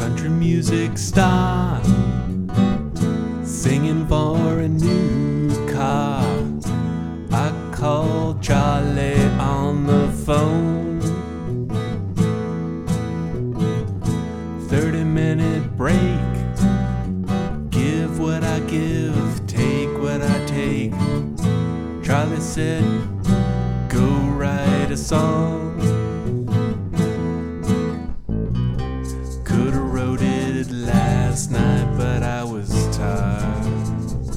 country music star, singing for a new car. I called Charlie on the phone. 30-minute break. Give what I give, take what I take. Charlie said, go write a song. Could've wrote it last night, but I was tired.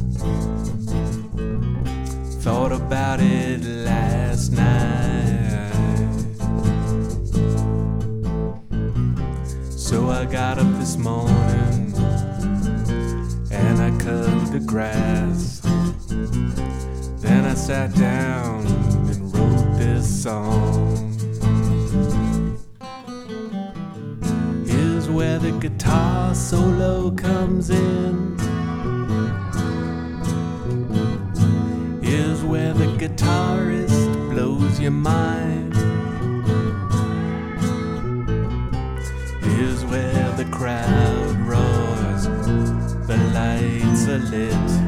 Thought about it last night. So I got up this morning and I cut the grass. Then I sat down and wrote this song. Here's where the guitar solo comes in. Here's where the guitarist blows your mind. Here's where the crowd roars, the lights are lit.